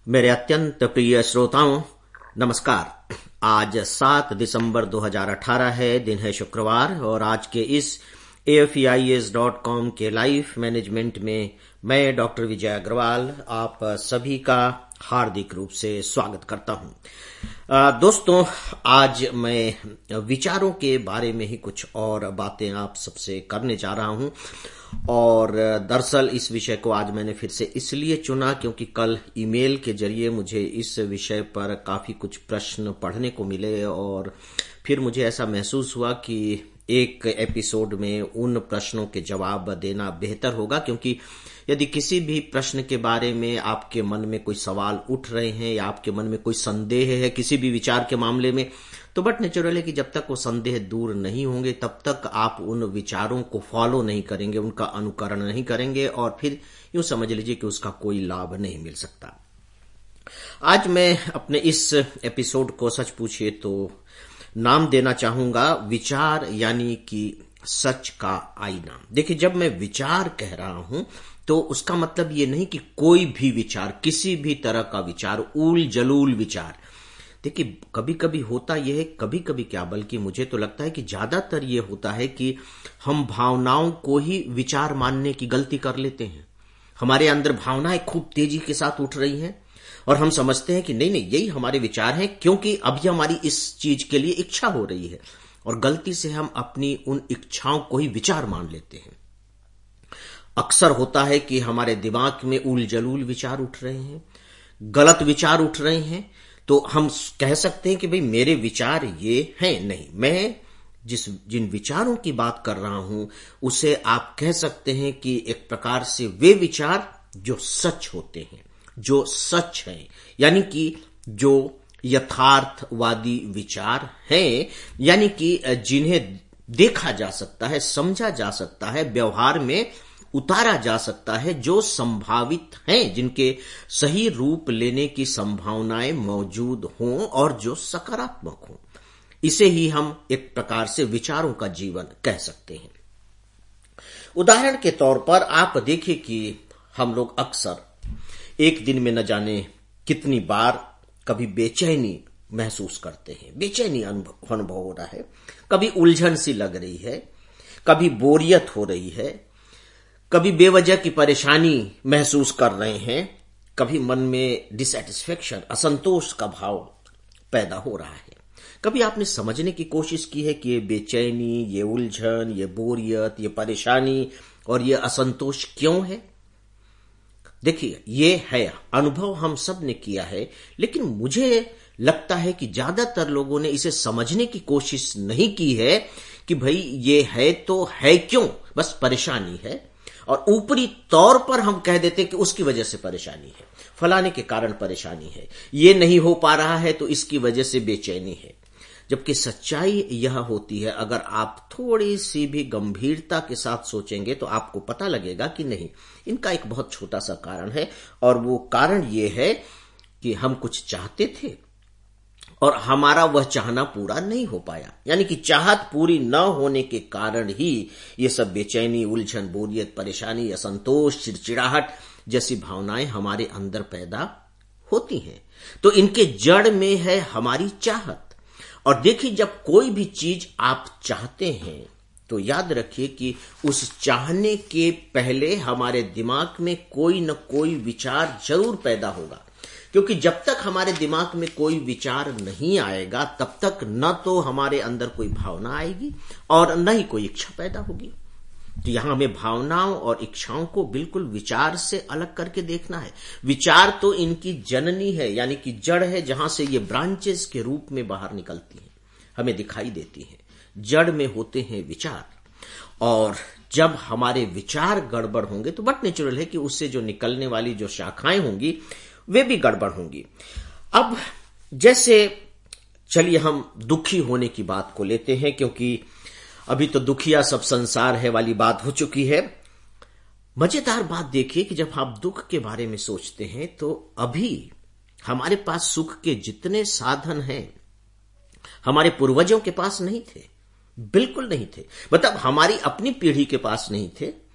मेरे अत्यंत प्रिय श्रोताओं, नमस्कार। आज 7 दिसंबर 2018 है, दिन है शुक्रवार और आज के इस AFEIS.com के लाइफ मैनेजमेंट में मैं डॉक्टर विजय अग्रवाल आप सभी का हार्दिक रूप से स्वागत करता हूं। दोस्तों, आज मैं विचारों के बारे में ही कुछ और बातें आप सबसे करने जा रहा हूं और दरअसल इस विषय को आज मैंने फिर से इसलिए चुना क्योंकि कल ईमेल के जरिए मुझे इस विषय पर काफी कुछ प्रश्न पढ़ने को मिले और फिर मुझे ऐसा महसूस हुआ कि एक एपिसोड में उन प्रश्नों के जवाब देना बेहतर होगा, क्योंकि यदि किसी भी प्रश्न के बारे में आपके मन में कोई सवाल उठ रहे हैं या आपके मन में कोई संदेह है किसी भी विचार के मामले में, तो बट नेचुरल है कि जब तक वो संदेह दूर नहीं होंगे तब तक आप उन विचारों को फॉलो नहीं करेंगे, उनका अनुकरण नहीं करेंगे और फिर यूं समझ लीजिए कि उसका कोई लाभ नहीं मिल सकता। आज मैं अपने इस एपिसोड को सच पूछिए तो नाम देना चाहूंगा विचार यानी कि सच का आईना। देखिए, जब मैं विचार कह रहा हूं तो उसका मतलब ये नहीं कि कोई भी विचार, किसी भी तरह का विचार, ऊल जलूल विचार। देखिए, कभी कभी होता यह है, कभी कभी क्या बल्कि मुझे तो लगता है कि ज्यादातर ये होता है कि हम भावनाओं को ही विचार मानने की गलती कर लेते हैं। हमारे अंदर भावनाएं खूब तेजी के साथ उठ रही हैं और हम समझते हैं कि नहीं यही हमारे विचार हैं क्योंकि अभी हमारी इस चीज के लिए इच्छा हो रही है, और गलती से हम अपनी उन इच्छाओं को ही विचार मान लेते हैं। अक्सर होता है कि हमारे दिमाग में उल जलूल विचार उठ रहे हैं, गलत विचार उठ रहे हैं, तो हम कह सकते हैं कि भाई मेरे विचार ये हैं। नहीं, मैं जिन विचारों की बात कर रहा हूं उसे आप कह सकते हैं कि एक प्रकार से वे विचार जो सच होते हैं, जो सच है, यानी कि जो यथार्थवादी विचार हैं, यानी कि जिन्हें देखा जा सकता है, समझा जा सकता है, व्यवहार में उतारा जा सकता है, जो संभावित हैं, जिनके सही रूप लेने की संभावनाएं मौजूद हों और जो सकारात्मक हों। इसे ही हम एक प्रकार से विचारों का जीवन कह सकते हैं। उदाहरण के तौर पर आप देखिए कि हम लोग अक्सर एक दिन में न जाने कितनी बार कभी बेचैनी महसूस करते हैं, बेचैनी अनुभव हो रहा है, कभी उलझन सी लग रही है, कभी बोरियत हो रही है, कभी बेवजह की परेशानी महसूस कर रहे हैं, कभी मन में डिसैटिस्फैक्शन, असंतोष का भाव पैदा हो रहा है। कभी आपने समझने की कोशिश की है कि ये बेचैनी, ये उलझन, ये बोरियत, ये परेशानी और ये असंतोष क्यों है? देखिए, ये है अनुभव हम सब ने किया है, लेकिन मुझे लगता है कि ज्यादातर लोगों ने इसे समझने की कोशिश नहीं की है कि भाई ये है तो है क्यों, बस परेशानी है, और ऊपरी तौर पर हम कह देते हैं कि उसकी वजह से परेशानी है, फलाने के कारण परेशानी है, ये नहीं हो पा रहा है तो इसकी वजह से बेचैनी है। जबकि सच्चाई यह होती है, अगर आप थोड़ी सी भी गंभीरता के साथ सोचेंगे तो आपको पता लगेगा कि नहीं, इनका एक बहुत छोटा सा कारण है, और वो कारण ये है कि हम कुछ चाहते थे और हमारा वह चाहना पूरा नहीं हो पाया, यानी कि चाहत पूरी न होने के कारण ही ये सब बेचैनी, उलझन, बोरियत, परेशानी, असंतोष, चिड़चिड़ाहट जैसी भावनाएं हमारे अंदर पैदा होती हैं। तो इनके जड़ में है हमारी चाहत। और देखिए, जब कोई भी चीज आप चाहते हैं तो याद रखिए कि उस चाहने के पहले हमारे दिमाग में कोई न कोई विचार जरूर पैदा होगा, क्योंकि जब तक हमारे दिमाग में कोई विचार नहीं आएगा तब तक न तो हमारे अंदर कोई भावना आएगी और न ही कोई इच्छा पैदा होगी। तो यहां हमें भावनाओं और इच्छाओं को बिल्कुल विचार से अलग करके देखना है। विचार तो इनकी जननी है, यानी कि जड़ है, जहां से ये ब्रांचेस के रूप में बाहर निकलती हैं, हमें दिखाई देती हैं। जड़ में होते हैं विचार, और जब हमारे विचार गड़बड़ होंगे तो बट नेचुरल है कि उससे जो निकलने वाली जो शाखाएं होंगी वे भी गड़बड़ होंगी। अब जैसे चलिए हम दुखी होने की बात को लेते हैं, क्योंकि अभी तो दुखिया सब संसार है वाली बात हो चुकी है। मजेदार बात देखिए कि जब आप दुख के बारे में सोचते हैं तो अभी हमारे पास सुख के जितने साधन हैं हमारे पूर्वजों के पास नहीं थे, बिल्कुल नहीं थे। मतलब हमारी अपनी पीढ़ी के पास नहीं थे,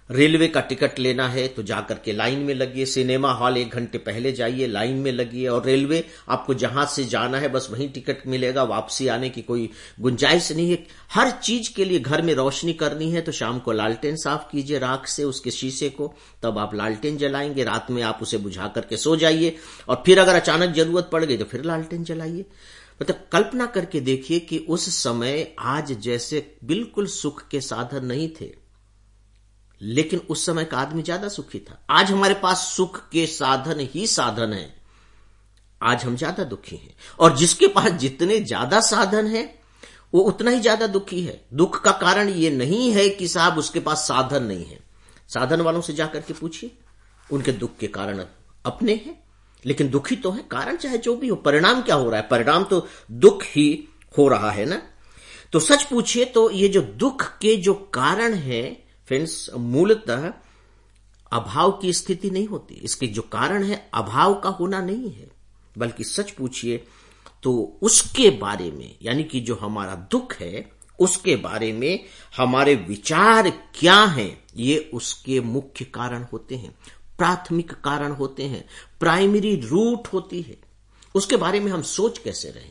रेलवे का टिकट लेना है तो जाकर के लाइन में लगिए, सिनेमा हॉल 1 घंटे पहले जाइए, लाइन में लगिए, और रेलवे आपको जहां से जाना है बस वहीं टिकट मिलेगा, वापसी आने की कोई गुंजाइश नहीं है। हर चीज के लिए घर में रोशनी करनी है तो शाम को लालटेन साफ कीजिए राख से उसके शीशे को, तब आप लालटेन जलाएंगे, रात में आप उसे बुझा करके सो जाइए, और फिर अगर अचानक जरूरत पड़ गई तो फिर लालटेन जलाइए। मतलब कल्पना करके देखिए कि उस समय आज जैसे बिल्कुल सुख के साधन नहीं थे, लेकिन उस समय का आदमी ज्यादा सुखी था। आज हमारे पास सुख के साधन ही साधन है, आज हम ज्यादा दुखी हैं, और जिसके पास जितने ज्यादा साधन है वो उतना ही ज्यादा दुखी है। दुख का कारण ये नहीं है कि साहब उसके पास साधन नहीं है, साधन वालों से जाकर के पूछिए, उनके दुख के कारण अपने हैं, लेकिन दुखी तो है। कारण चाहे जो भी हो, परिणाम क्या हो रहा है? परिणाम तो दुख ही हो रहा है ना। तो सच पूछिए तो ये जो दुख के जो कारण है फ्रेंड्स, मूलतः अभाव की स्थिति नहीं होती, इसके जो कारण है अभाव का होना नहीं है, बल्कि सच पूछिए तो उसके बारे में, यानी कि जो हमारा दुख है उसके बारे में हमारे विचार क्या हैं, ये उसके मुख्य कारण होते हैं, प्राथमिक कारण होते हैं, प्राइमरी रूट होती है। उसके बारे में हम सोच कैसे रहे,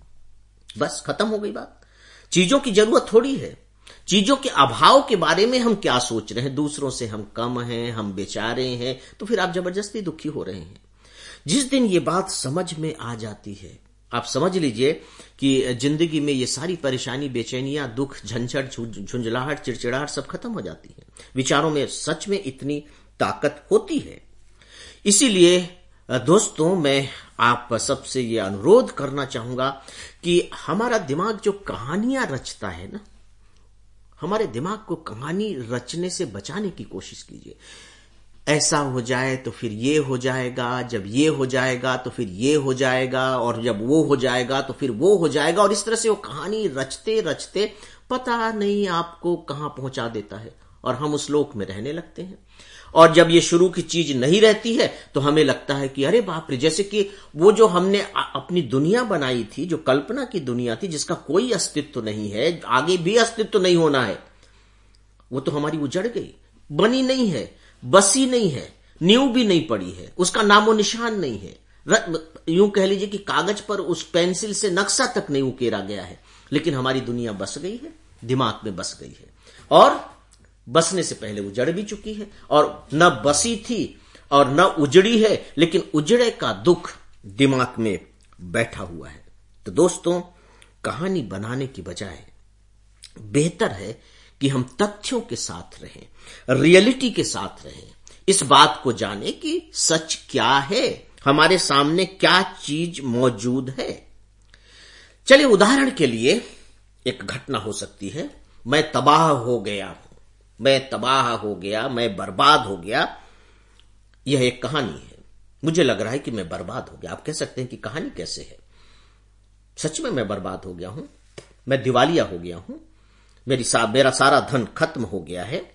बस खत्म हो गई बात। चीजों की जरूरत थोड़ी है, चीजों के अभाव के बारे में हम क्या सोच रहे हैं, दूसरों से हम कम हैं, हम बेचारे हैं, तो फिर आप जबरदस्ती दुखी हो रहे हैं। जिस दिन ये बात समझ में आ जाती है, आप समझ लीजिए कि जिंदगी में ये सारी परेशानी, बेचैनियां, दुख, झंझट, झुंझलाहट, चिड़चिड़ाहट सब खत्म हो जाती है। विचारों में सच में इतनी ताकत होती है। इसीलिए दोस्तों, मैं आप सबसे ये अनुरोध करना चाहूंगा कि हमारा दिमाग जो कहानियां रचता है ना, हमारे दिमाग को कहानी रचने से बचाने की कोशिश कीजिए। ऐसा हो जाए तो फिर ये हो जाएगा, जब ये हो जाएगा तो फिर ये हो जाएगा, और जब वो हो जाएगा तो फिर वो हो जाएगा, और इस तरह से वो कहानी रचते रचते पता नहीं आपको कहां पहुंचा देता है, और हम उस लोक में रहने लगते हैं। और जब ये शुरू की चीज नहीं रहती है तो हमें लगता है कि अरे बाप रे, जैसे कि वो जो हमने अपनी दुनिया बनाई थी, जो कल्पना की दुनिया थी, जिसका कोई अस्तित्व नहीं है, आगे भी अस्तित्व नहीं होना है, वो तो हमारी उजड़ गई, बनी नहीं है, बसी नहीं है, नींव भी नहीं पड़ी है, उसका नामो निशान नहीं है। यूं कह लीजिए कि कागज पर उस पेंसिल से नक्शा तक नहीं उकेरा गया है, लेकिन हमारी दुनिया बस गई है, दिमाग में बस गई है, और बसने से पहले उजड़ भी चुकी है, और न बसी थी और न उजड़ी है, लेकिन उजड़े का दुख दिमाग में बैठा हुआ है। तो दोस्तों, कहानी बनाने की बजाय बेहतर है कि हम तथ्यों के साथ रहें, रियलिटी के साथ रहें, इस बात को जाने कि सच क्या है, हमारे सामने क्या चीज मौजूद है। चलिए उदाहरण के लिए एक घटना हो सकती है, मैं तबाह हो गया, मैं तबाह हो गया, मैं बर्बाद हो गया। यह एक कहानी है, मुझे लग रहा है कि मैं बर्बाद हो गया। आप कह सकते हैं कि कहानी कैसे है, सच में मैं बर्बाद हो गया हूं, मैं दिवालिया हो गया हूं, मेरा सारा धन खत्म हो गया है।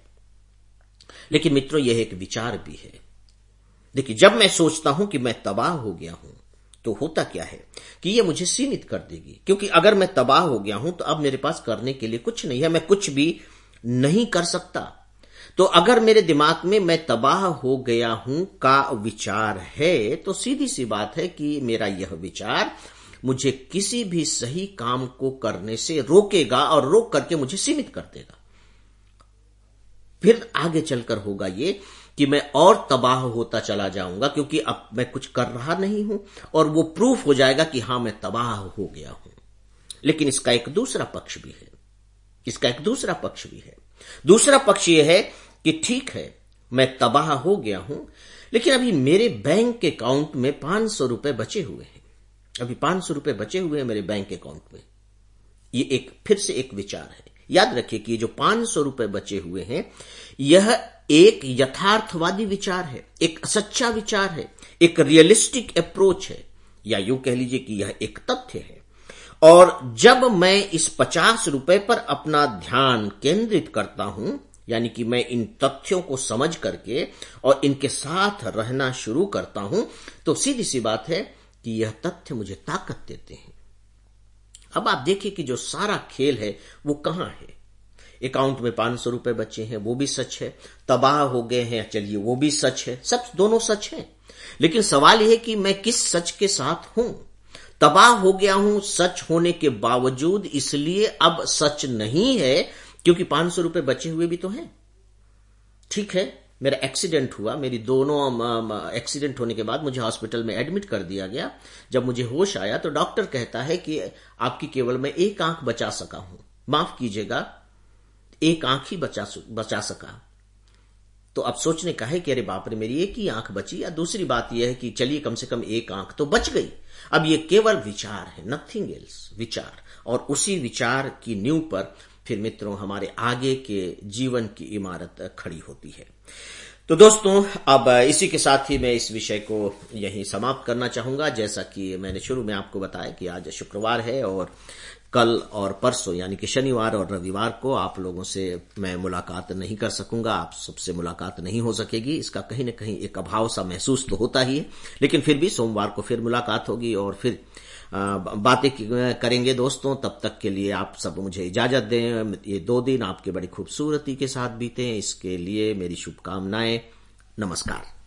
लेकिन मित्रों, यह एक विचार भी है। देखिए, जब मैं सोचता हूं कि मैं तबाह हो गया हूं तो होता क्या है कि यह मुझे सीमित कर देगी, क्योंकि अगर मैं तबाह हो गया हूं तो अब मेरे पास करने के लिए कुछ नहीं है, मैं कुछ भी नहीं कर सकता। तो अगर मेरे दिमाग में मैं तबाह हो गया हूं का विचार है, तो सीधी सी बात है कि मेरा यह विचार मुझे किसी भी सही काम को करने से रोकेगा, और रोक करके मुझे सीमित कर देगा। फिर आगे चलकर होगा ये कि मैं और तबाह होता चला जाऊंगा, क्योंकि अब मैं कुछ कर रहा नहीं हूं, और वो प्रूफ हो जाएगा कि हां, मैं तबाह हो गया हूं। लेकिन इसका एक दूसरा पक्ष भी है, दूसरा पक्ष यह है कि ठीक है, मैं तबाह हो गया हूं, लेकिन अभी मेरे बैंक अकाउंट में 500 रुपए बचे हुए हैं, अभी 500 रुपए बचे हुए हैं मेरे बैंक अकाउंट में। ये फिर से एक विचार है। याद रखिए कि जो 500 रुपए बचे हुए हैं, यह एक यथार्थवादी विचार है, एक सच्चा विचार है, एक रियलिस्टिक अप्रोच है, या यूं कह लीजिए कि यह एक तथ्य है। और जब मैं इस 50 रुपए पर अपना ध्यान केंद्रित करता हूं, यानी कि मैं इन तथ्यों को समझ करके और इनके साथ रहना शुरू करता हूं, तो सीधी सी बात है कि यह तथ्य मुझे ताकत देते हैं। अब आप देखिए कि जो सारा खेल है वो कहां है। अकाउंट में 500 रुपए बचे हैं, वो भी सच है। तबाह हो गए हैं, चलिए वो भी सच है। सब दोनों सच है, लेकिन सवाल यह है कि मैं किस सच के साथ हूं। तबाह हो गया हूं सच होने के बावजूद, इसलिए अब सच नहीं है क्योंकि 500 रुपए बचे हुए भी तो हैं। ठीक है, मेरा एक्सीडेंट हुआ, मेरी दोनों एक्सीडेंट होने के बाद मुझे हॉस्पिटल में एडमिट कर दिया गया। जब मुझे होश आया तो डॉक्टर कहता है कि आपकी केवल मैं एक आंख बचा सका हूं, माफ कीजिएगा, एक आंख ही बचा सका। तो अब सोचने का है कि अरे बाप रे, मेरी एक ही आंख बची। या दूसरी बात यह है कि चलिए कम से कम एक आंख तो बच गई। अब ये केवल विचार है, नथिंग एल्स, विचार। और उसी विचार की नींव पर फिर मित्रों हमारे आगे के जीवन की इमारत खड़ी होती है। तो दोस्तों, अब इसी के साथ ही मैं इस विषय को यहीं समाप्त करना चाहूंगा। जैसा कि मैंने शुरू में आपको बताया कि आज शुक्रवार है और कल और परसों यानी कि शनिवार और रविवार को आप लोगों से मैं मुलाकात नहीं कर सकूंगा, आप सबसे मुलाकात नहीं हो सकेगी। इसका कहीं न कहीं एक अभाव सा महसूस तो होता ही है, लेकिन फिर भी सोमवार को फिर मुलाकात होगी और फिर बातें करेंगे दोस्तों। तब तक के लिए आप सब मुझे इजाजत दें। ये 2 दिन आपके बड़ी खूबसूरती के साथ बीते, इसके लिए मेरी शुभकामनाएं। नमस्कार।